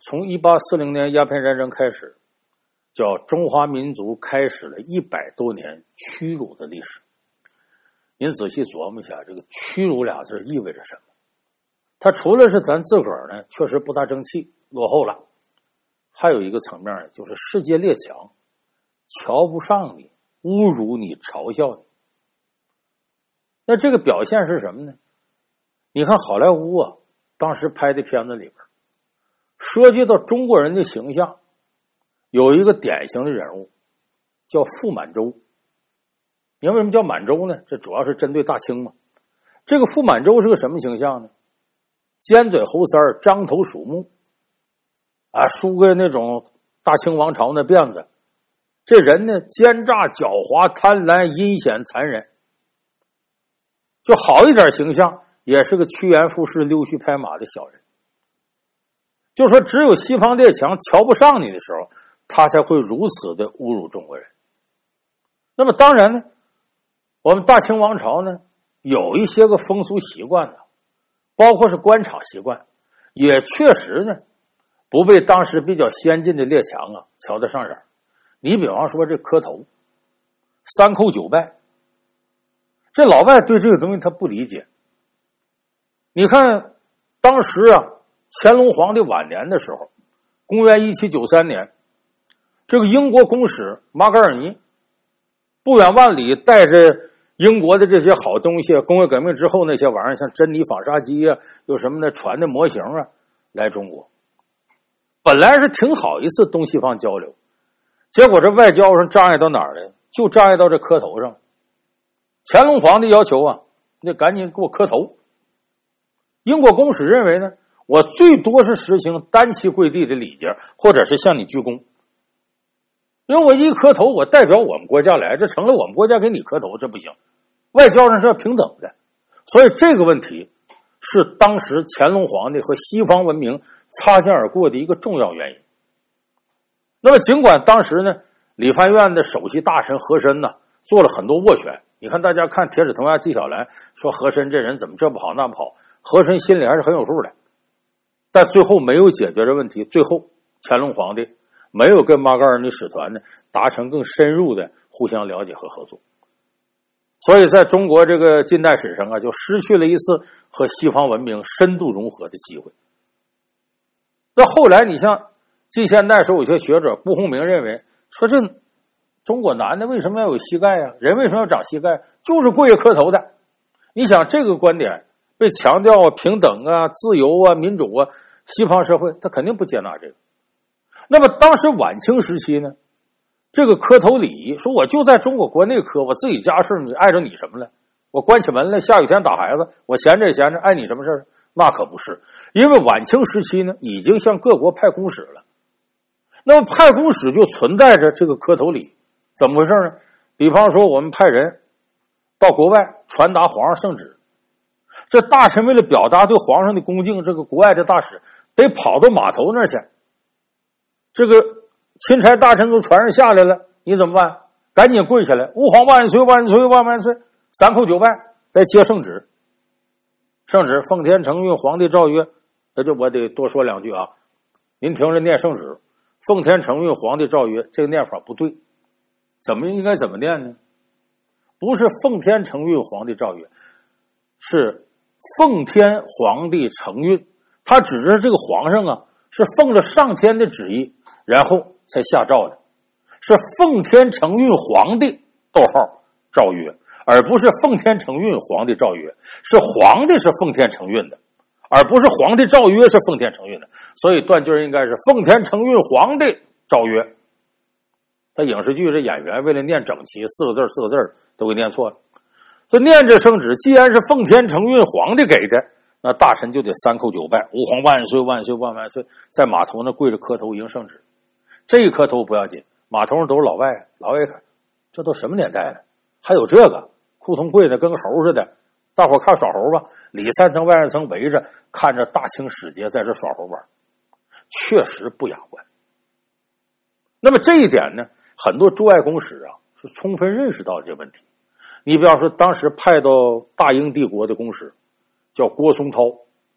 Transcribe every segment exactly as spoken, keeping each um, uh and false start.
从一八四零年鸦片战争开始，叫中华民族开始了一百多年屈辱的历史。您仔细琢磨一下，这个屈辱俩字意味着什么？它除了是咱自个儿呢确实不大争气落后了，还有一个层面就是世界列强瞧不上你，侮辱你，嘲笑你。那这个表现是什么呢？你看好莱坞啊，当时拍的片子里边涉及到中国人的形象，有一个典型的人物叫傅满洲。你为什么叫满洲呢？这主要是针对大清嘛。这个傅满洲是个什么形象呢？尖嘴猴腮儿，獐头鼠目啊，梳个那种大清王朝那辫子。这人呢，奸诈狡猾，贪婪阴险残忍。就好一点形象，也是个趋炎附势，溜须拍马的小人。就说只有西方列强瞧不上你的时候，他才会如此的侮辱中国人。那么当然呢，我们大清王朝呢，有一些个风俗习惯呢，包括是官场习惯，也确实呢不被当时比较先进的列强啊瞧得上眼。你比方说这磕头，三叩九拜，这老外对这个东西他不理解。你看当时啊，乾隆皇帝晚年的时候，公元一七九三年，这个英国公使马格尔尼不远万里带着英国的这些好东西，工业革命之后那些玩意儿，像珍妮纺纱机啊，有什么的船的模型啊，来中国。本来是挺好一次东西方交流，结果这外交上障碍到哪儿了？就障碍到这磕头上。乾隆皇帝要求啊，你赶紧给我磕头。英国公使认为呢，我最多是实行单膝跪地的礼节，或者是向你鞠躬。因为我一磕头，我代表我们国家来，这成了我们国家给你磕头，这不行。外交上是要平等的，所以这个问题是当时乾隆皇帝和西方文明擦肩而过的一个重要原因。那么尽管当时呢，理藩院的首席大臣和珅呢做了很多斡旋，你看大家看铁齿铜牙纪晓岚说和珅这人怎么这不好那不好，和珅心里还是很有数的，但最后没有解决这问题。最后乾隆皇帝没有跟马格尔尼使团呢达成更深入的互相了解和合作，所以在中国这个近代史上啊，就失去了一次和西方文明深度融合的机会。那后来你像近现代时候有些学者顾鸿铭认为说，这中国男的为什么要有膝盖啊？人为什么要长膝盖？就是跪下磕头的。你想这个观点被强调平等啊、自由啊、民主啊，西方社会他肯定不接纳这个。那么当时晚清时期呢，这个磕头礼仪说我就在中国国内磕，我自己家事你碍着你什么了？我关起门来下雨天打孩子，我闲着也闲着，碍你什么事？那可不是。因为晚清时期呢，已经向各国派公使了，那么派公使就存在着这个磕头礼。怎么回事呢？比方说我们派人到国外传达皇上圣旨，这大臣为了表达对皇上的恭敬，这个国外的大使得跑到码头那儿去，这个钦差大臣从船上下来了，你怎么办？赶紧跪下来，吾皇万岁万岁万万岁，三叩九拜，来接圣旨。圣旨奉天承运，皇帝诏曰，那这我得多说两句啊。您听着念圣旨，奉天承运，皇帝诏曰，这个念法不对，怎么应该怎么念呢？不是奉天承运，皇帝诏曰，是奉天皇帝承运，他指着这个皇上啊，是奉着上天的旨意，然后才下诏的，是奉天承运皇帝逗号诏曰，而不是奉天承运皇帝诏曰，是皇帝是奉天承运的，而不是皇帝诏曰是奉天承运的。所以断句应该是奉天承运皇帝诏曰。他影视剧这演员为了念整齐，四个字四个字都给念错了。所以念这圣旨既然是奉天承运皇帝给的，那大臣就得三叩九拜，吾皇万岁万岁万万岁，在码头那跪着磕头迎圣旨。这一磕头不要紧，码头上都是老外，老外一看这都什么年代了，还有这个裤头跪的跟个猴似的，大伙看耍猴吧，里三层外二层围着看着大清使节在这耍猴玩，确实不雅观。那么这一点呢，很多驻外公使啊是充分认识到这个问题。你比方说当时派到大英帝国的公使叫郭松涛，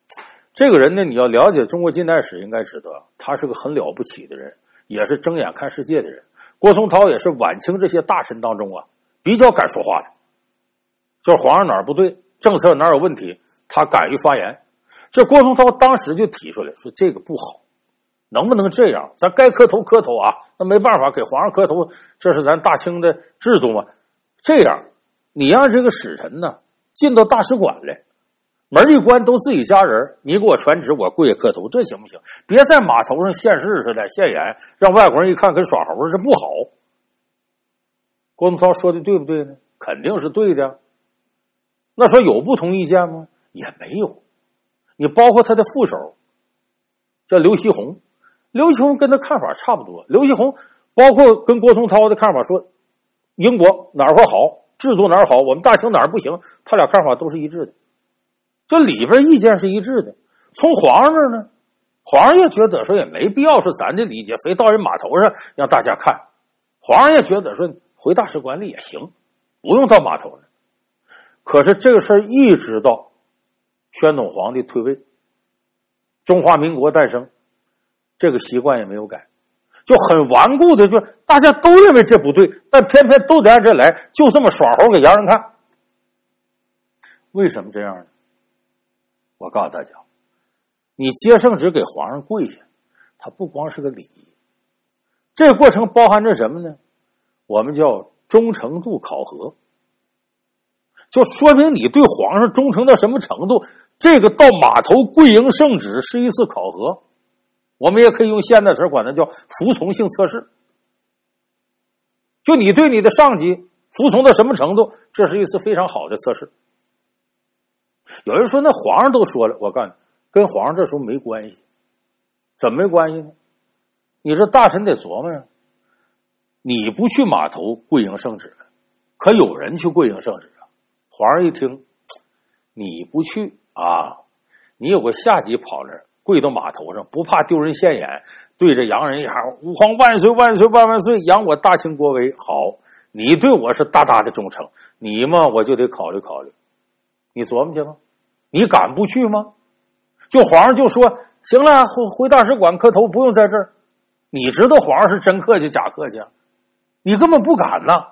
这个人呢，你要了解中国近代史，应该知道他是个很了不起的人，也是睁眼看世界的人。郭松涛也是晚清这些大臣当中啊比较敢说话的，就是皇上哪儿不对，政策哪儿有问题，他敢于发言。这郭松涛当时就提出来说这个不好，能不能这样，咱该磕头磕头啊，那没办法给皇上磕头，这是咱大清的制度嘛。这样你让这个使臣呢进到大使馆来，门一关都自己家人，你给我传旨我跪下磕头，这行不行？别在码头上现世似的现眼，让外国人一看跟耍猴似的，不好。郭松涛说的对不对呢？肯定是对的。那说有不同意见吗？也没有。你包括他的副手叫刘锡鸿，刘锡鸿跟他看法差不多。刘锡鸿包括跟郭松涛的看法说，英国哪儿会好，制度哪儿好，我们大清哪儿不行，他俩看法都是一致的。这里边意见是一致的。从皇上这呢，皇上也觉得说也没必要说咱这礼节非到人码头上让大家看，皇上也觉得说回大使馆里也行，不用到码头上。可是这个事儿一直到宣统皇帝退位，中华民国诞生，这个习惯也没有改，就很顽固的，就大家都认为这不对，但偏偏都得按这来，就这么耍猴给洋人看。为什么这样呢？我告诉大家，你接圣旨给皇上跪下，它不光是个礼仪，这个过程包含着什么呢？我们叫忠诚度考核，就说明你对皇上忠诚到什么程度。这个到码头跪迎圣旨是一次考核，我们也可以用现代词管它叫服从性测试。就你对你的上级服从到什么程度，这是一次非常好的测试。有人说那皇上都说了，我告诉你，跟皇上这时候没关系。怎么没关系呢？你这大臣得琢磨呀，你不去码头跪迎圣旨了，可有人去跪迎圣旨了。皇上一听，你不去啊，你有个下级跑那儿跪到码头上，不怕丢人现眼，对着洋人一喊吾皇万岁万岁万万岁，扬我大清国威。好，你对我是大大的忠诚，你嘛我就得考虑考虑。你琢磨去吧，你敢不去吗？就皇上就说行了，回回大使馆磕头，不用在这儿。你知道皇上是真客气假客气啊，你根本不敢呐。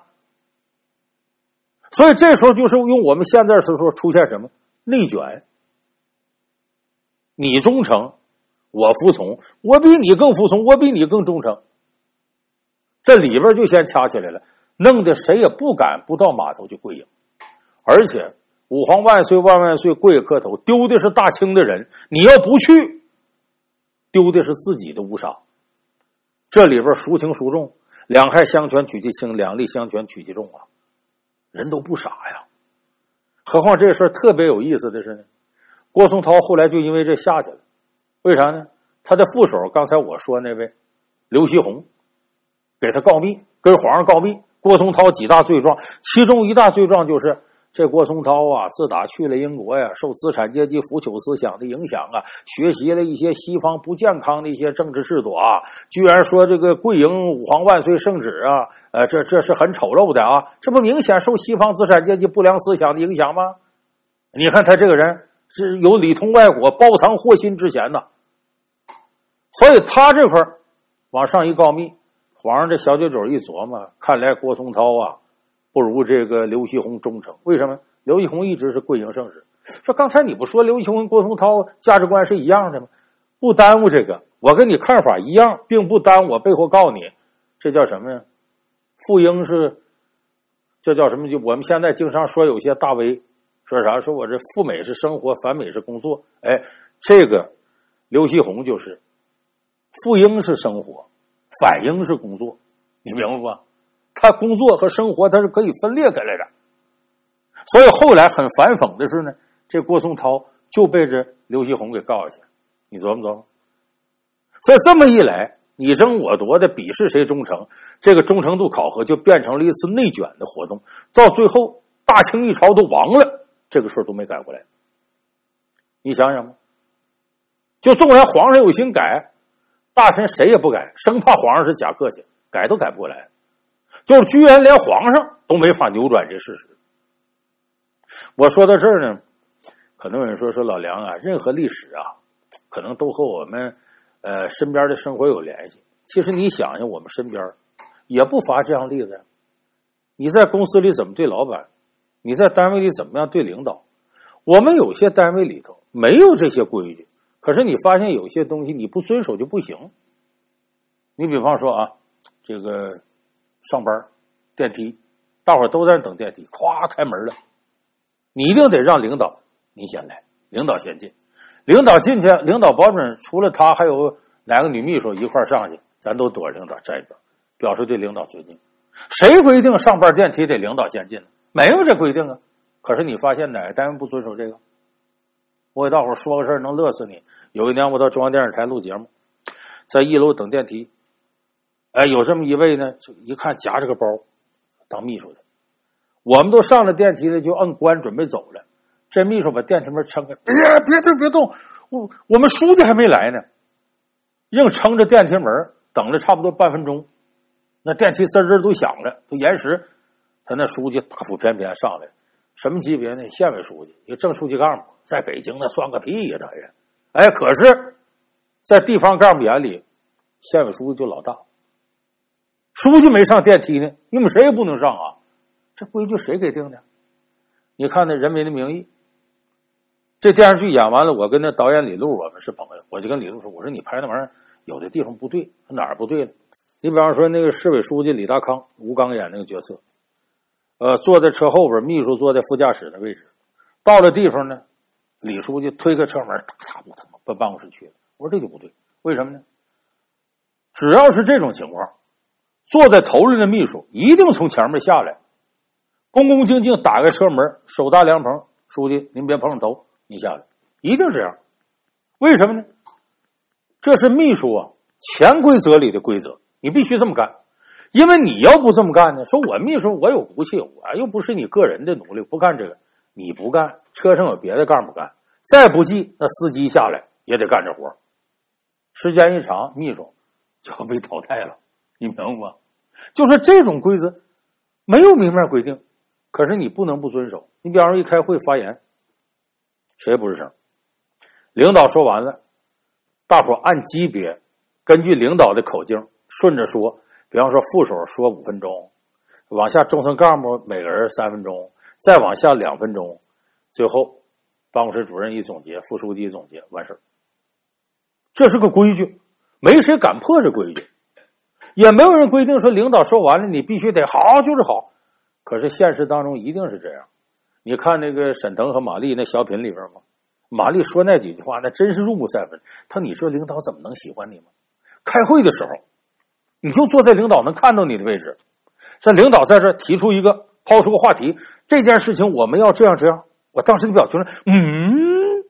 所以这时候就是用我们现在所说出现什么内卷，你忠诚我服从，我比你更服从，我比你更忠诚，这里边就先掐起来了，弄得谁也不敢不到码头去跪迎。而且吾皇万岁万万岁跪磕头，丢的是大清的人，你要不去，丢的是自己的乌纱。这里边孰轻孰重，两害相权取其轻，两利相权取其重啊，人都不傻呀。何况这事儿特别有意思的是呢，郭松涛后来就因为这下去了。为啥呢？他的副手刚才我说那位刘锡鸿给他告密，跟皇上告密，郭松涛几大罪状，其中一大罪状就是这郭松涛啊，自打去了英国呀，受资产阶级腐朽思想的影响啊，学习了一些西方不健康的一些政治制度啊，居然说这个跪迎吾皇万岁圣旨啊，呃，这这是很丑陋的啊，这不明显受西方资产阶级不良思想的影响吗？你看他这个人是有里通外国、包藏祸心之嫌的，所以他这块往上一告密，皇上这小九九一琢磨，看来郭松涛啊不如这个刘锡鸿忠诚。为什么？刘锡鸿一直是跪迎圣旨。说刚才你不说刘锡鸿跟郭松涛价值观是一样的吗？不耽误这个，我跟你看法一样，并不耽误我背后告你，这叫什么呀？傅英是，这叫什么？就我们现在经常说有些大 V 说啥？说我这赴美是生活，反美是工作。哎，这个刘锡鸿就是赴英是生活，反英是工作，你明白吧？他工作和生活他是可以分裂开来的。所以后来很反讽的是呢，这郭松涛就被这刘锡鸿给告下去，你琢磨琢磨。所以这么一来，你争我夺的比试谁忠诚，这个忠诚度考核就变成了一次内卷的活动，到最后大清一朝都亡了，这个事儿都没改过来。你想想吧，就纵然皇上有心改，大臣谁也不改，生怕皇上是假客气，改都改不过来。就是居然连皇上都没法扭转这事实。我说到这儿呢，可能有人说说老梁啊，任何历史啊可能都和我们呃身边的生活有联系。其实你想想，我们身边也不乏这样例子呀。你在公司里怎么对老板，你在单位里怎么样对领导，我们有些单位里头没有这些规矩，可是你发现有些东西你不遵守就不行。你比方说啊，这个上班电梯，大伙儿都在那等电梯，咵开门了，你一定得让领导你先来，领导先进，领导进去，领导保准除了他还有哪个女秘书一块上去，咱都躲着领导站一边，表示对领导尊敬。谁规定上班电梯得领导先进呢？没有这规定啊。可是你发现哪个单位不遵守这个？我给大伙说个事儿能乐死你。有一年我到中央电视台录节目，在一楼等电梯，哎，有这么一位呢，就一看夹着个包，当秘书的。我们都上了电梯了，就摁关准备走了。这秘书把电梯门撑开，别别动别动，我我们书记还没来呢，硬撑着电梯门等了差不多半分钟。那电梯滋滋都响了，都延时。他那书记大腹便便上来，什么级别呢？县委书记，一个正书记干部，在北京那算个屁呀，这人。哎，可是，在地方干部眼里，县委书记就老大。书记没上电梯呢，你们谁也不能上啊！这规矩谁给定的？你看那《人民的名义》，这电视剧演完了，我跟那导演李路我们是朋友，我就跟李路说：“我说你拍那玩意儿有的地方不对，哪儿不对了？你比方说那个市委书记李大康，吴刚演那个角色，呃，坐在车后边，秘书坐在副驾驶的位置。到了地方呢，李书记推开车门，哒哒不腾奔办公室去了。我说这就不对，为什么呢？只要是这种情况，坐在头里的秘书一定从前面下来，恭恭敬敬打开车门，手搭凉棚，书记您别碰上头，你下来，一定这样。为什么呢？这是秘书啊潜规则里的规则，你必须这么干。因为你要不这么干呢，说我秘书我有骨气，我又不是你个人的努力，不干这个，你不干，车上有别的干部干，再不济那司机下来也得干这活。时间一长，秘书就要被淘汰了，你明白吗？就是这种规则没有明面规定，可是你不能不遵守。你比方说一开会发言，谁不是声？领导说完了，大伙按级别，根据领导的口径顺着说。比方说副手说五分钟，往下中层干部每个人三分钟，再往下两分钟，最后办公室主任一总结，副书记一总结，完事儿。这是个规矩，没谁敢破这规矩，也没有人规定说领导说完了你必须得好就是好。可是现实当中一定是这样。你看那个沈腾和马丽那小品里边吗？马丽说那几句话那真是入木三分。他你说领导怎么能喜欢你吗？开会的时候你就坐在领导能看到你的位置，这领导在这提出一个抛出个话题，这件事情我们要这样这样，我当时的表情是嗯，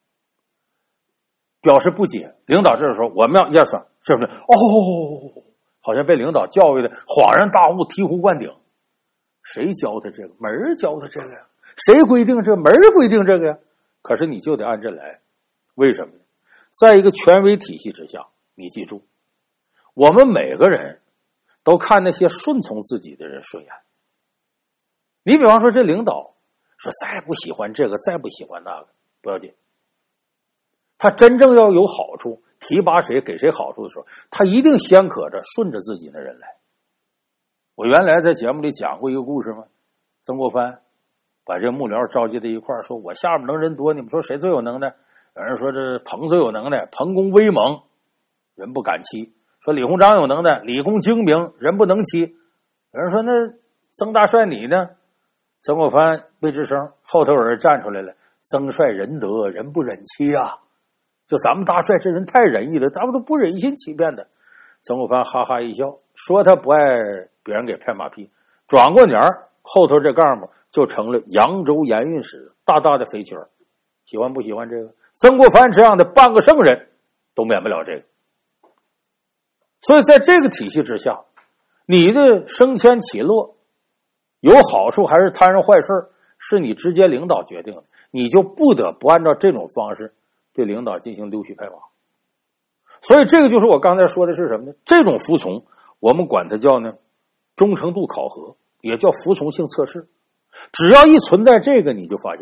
表示不解。领导这时候我们要验算，是不是？哦，好像被领导教育的恍然大悟，醍醐灌顶。谁教他这个？门儿教他这个呀？谁规定这个？门儿规定这个呀？可是你就得按这来，为什么呢？在一个权威体系之下，你记住。我们每个人都看那些顺从自己的人顺眼。你比方说这领导说再不喜欢这个再不喜欢那个不要紧，他真正要有好处，提拔谁给谁好处的时候，他一定先可着顺着自己的人来。我原来在节目里讲过一个故事嘛，曾国藩把这幕僚召集在一块儿，说我下面能人多，你们说谁最有能耐？有人说这彭最有能耐，彭公威猛，人不敢欺。说李鸿章有能耐，李公精明，人不能欺。有人说那曾大帅你呢？曾国藩没吱声，后头有人站出来了，曾帅仁德，人不忍欺啊！就咱们大帅这人太仁义了，咱们都不忍心欺骗的。曾国藩哈哈一笑，说他不爱别人给拍马屁。转过年后头这干部就成了扬州盐运使，大大的肥缺。喜欢不喜欢这个？曾国藩这样的半个圣人都免不了这个。所以在这个体系之下，你的升迁起落有好处还是摊上坏事是你直接领导决定的，你就不得不按照这种方式对领导进行溜须拍马。所以这个就是我刚才说的是什么呢？这种服从我们管它叫呢忠诚度考核，也叫服从性测试。只要一存在这个，你就发现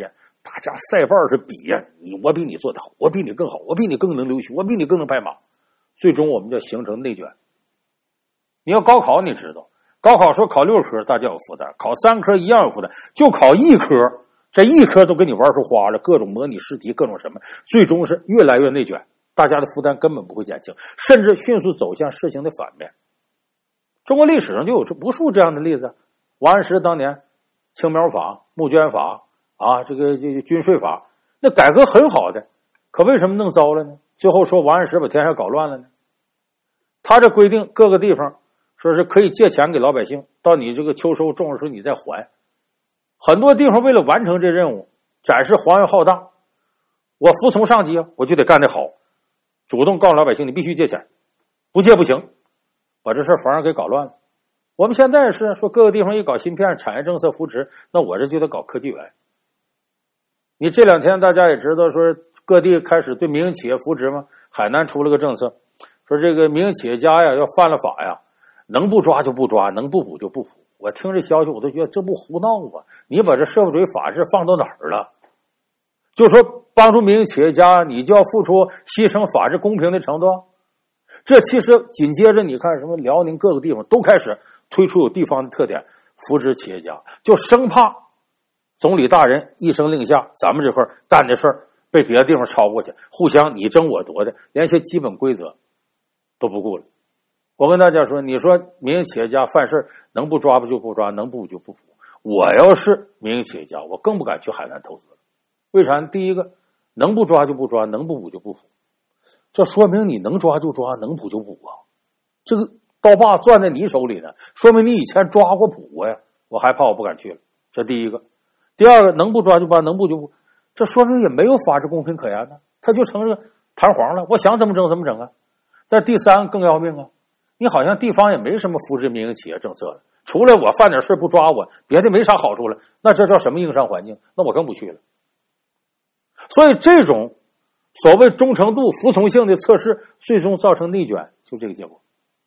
大家赛报是比呀、啊，你我比你做得好，我比你更好，我比你更能溜须，我比你更能拍马，最终我们就形成内卷。你要高考，你知道，高考说考六科大家有负担，考三科一样有负担，就考一科，这一科都给你玩出花了，各种模拟试题，各种什么，最终是越来越内卷，大家的负担根本不会减轻，甚至迅速走向事情的反面。中国历史上就有无数这样的例子，王安石当年青苗法、募捐法啊，这个这个军税法，那改革很好的，可为什么弄糟了呢？最后说王安石把天下搞乱了呢？他这规定各个地方说是可以借钱给老百姓，到你这个秋收种的时候你再还。很多地方为了完成这任务，展示皇权浩大，我服从上级啊，我就得干得好，主动告诉老百姓你必须借钱，不借不行，把这事反而给搞乱了。我们现在是说各个地方一搞芯片产业政策扶持，那我这就得搞科技园。你这两天大家也知道说各地开始对民营企业扶持吗？海南出了个政策，说这个民营企业家呀要犯了法呀，能不抓就不抓，能不捕就不捕。我听这消息我都觉得这不胡闹吗？你把这社会主义法治放到哪儿了？就说帮助民营企业家，你就要付出牺牲法治公平的程度。这其实紧接着你看什么辽宁各个地方都开始推出有地方的特点，扶持企业家，就生怕总理大人一声令下，咱们这块干的事儿被别的地方超过去，互相你争我夺的，连些基本规则都不顾了。我跟大家说，你说民营企业家犯事能不抓不就不抓，能不就不捕。我要是民营企业家，我更不敢去海南投资了。为啥？第一个，能不抓就不抓，能不捕就不捕，这说明你能抓就抓，能捕就捕啊。这个刀把攥在你手里呢，说明你以前抓过捕过呀。我害怕，我不敢去了。这第一个。第二个，能不抓就抓，能不就不，这说明也没有法治公平可言呢，他就成了弹簧了，我想怎么整怎么整啊。再第三更要命啊，你好像地方也没什么扶持民营企业政策了，除了我犯点事不抓我，别的没啥好处了，那这叫什么营商环境？那我更不去了。所以这种所谓忠诚度、服从性的测试，最终造成内卷，就这个结果。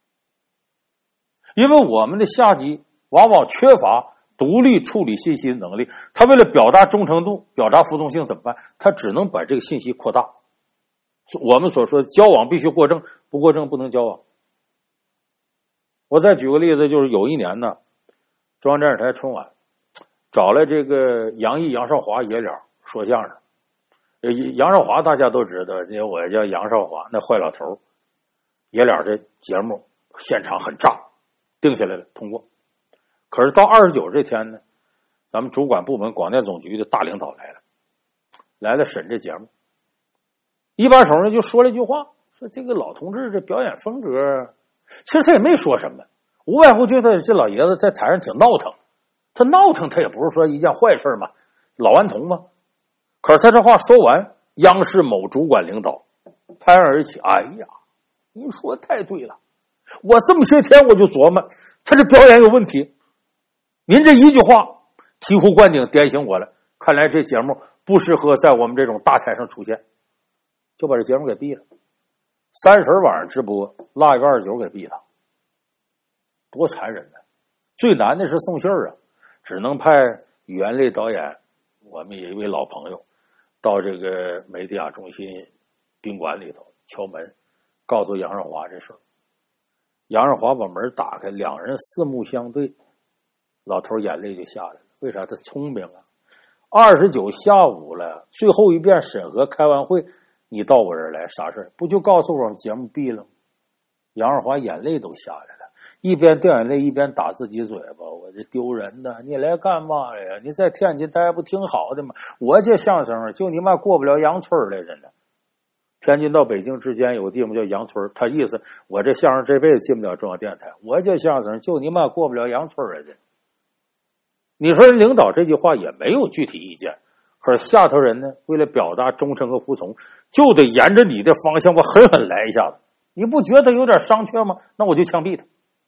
因为我们的下级往往缺乏独立处理信息的能力，他为了表达忠诚度、表达服从性怎么办？他只能把这个信息扩大。我们所说的交往必须过正，不过正不能交往。我再举个例子，就是有一年呢，中央电视台春晚找来这个杨毅、杨少华爷俩说相声。杨少华大家都知道，因为我叫杨少华，那坏老头，爷俩这节目现场很炸，定下来了，通过。可是到二十九这天呢，咱们主管部门广电总局的大领导来了，来了审这节目。一把手呢就说了一句话，说这个老同志这表演风格，其实他也没说什么，无外乎觉得这老爷子在台上挺闹腾，他闹腾他也不是说一件坏事嘛，老顽童嘛。可是他这话说完，央视某主管领导拍案而起，哎呀，您说的太对了，我这么些天我就琢磨他这表演有问题，您这一句话醍醐灌顶，点醒我了，看来这节目不适合在我们这种大台上出现，就把这节目给毙了。三十晚上直播，腊月二十九给毙了，多残忍呢！最难的是送信儿啊，只能派语言类导演，我们有一位老朋友，到这个美迪亚中心宾馆里头敲门，告诉杨少华这事儿。杨少华把门打开，两人四目相对，老头眼泪就下来了。为啥？他聪明啊！二十九下午了，最后一遍审核开完会，你到我这儿来啥事儿？不就告诉我们节目毙了吗？杨少华眼泪都下来了，一边掉眼泪一边打自己嘴巴，我这丢人的！你来干嘛来呀？你在天津待不挺好的吗？我这相声就你妈过不了杨村来着呢。天津到北京之间有个地方叫杨村，他意思我这相声这辈子进不了中央电视台，我这相声就你妈过不了杨村来着。你说领导这句话也没有具体意见，可是下头人呢，为了表达忠诚和服从，就得沿着你的方向我狠狠来一下子。你不觉得有点商榷吗？那我就枪毙他。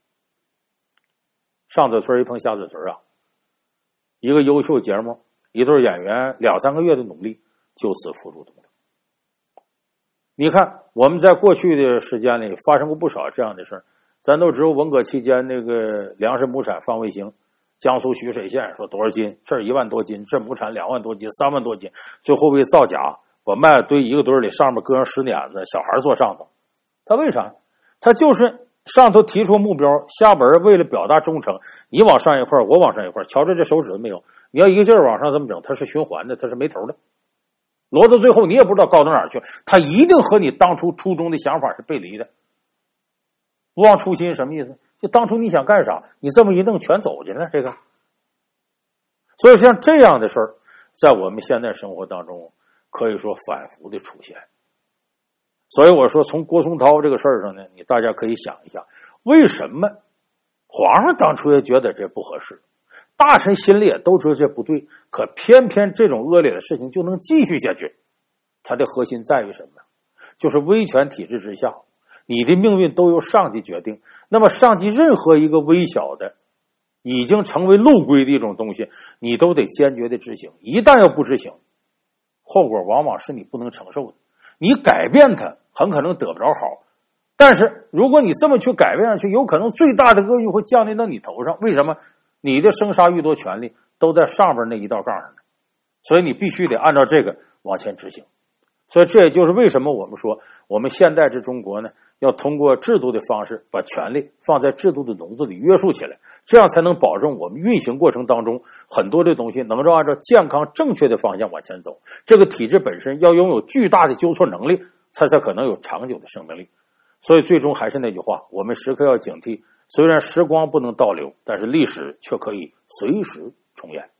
上嘴唇一碰下嘴唇啊，一个优秀节目，一对演员两三个月的努力就此付诸东流。你看我们在过去的时间里发生过不少这样的事儿，咱都知道文革期间那个粮食亩产放卫星， 江苏徐水县说多少斤，这儿一万多斤，这亩产两万多斤，三万多斤，最后为造假，我卖了堆一个堆里，上面搁上石碾子，小孩坐上头。他为啥？他就是上头提出目标，下边为了表达忠诚，你往上一块，我往上一块，瞧着这手指头没有？你要一个劲儿往上这么整，它是循环的，它是没头的。摞到最后，你也不知道高到哪儿去，他一定和你当初初衷的想法是背离的。不忘初心什么意思？就当初你想干啥，你这么一弄全走进来这个。所以像这样的事儿，在我们现在生活当中可以说反复的出现。所以我说从郭松涛这个事儿上呢，你大家可以想一下，为什么皇上当初也觉得这不合适，大臣心里也都知道这不对，可偏偏这种恶劣的事情就能继续下去。它的核心在于什么？就是威权体制之下，你的命运都由上级决定，那么上级任何一个微小的已经成为漏规的一种东西，你都得坚决的执行。一旦要不执行，后果往往是你不能承受的。你改变它很可能得不着好，但是如果你这么去改变上去，有可能最大的恶运会降临到你头上。为什么？你的生杀予夺权利都在上边那一道杠上呢，所以你必须得按照这个往前执行。所以这也就是为什么我们说我们现代之中国呢，要通过制度的方式把权力放在制度的笼子里约束起来，这样才能保证我们运行过程当中很多的东西能够按照健康正确的方向往前走。这个体制本身要拥有巨大的纠错能力，才才可能有长久的生命力。所以最终还是那句话，我们时刻要警惕，虽然时光不能倒流，但是历史却可以随时重演。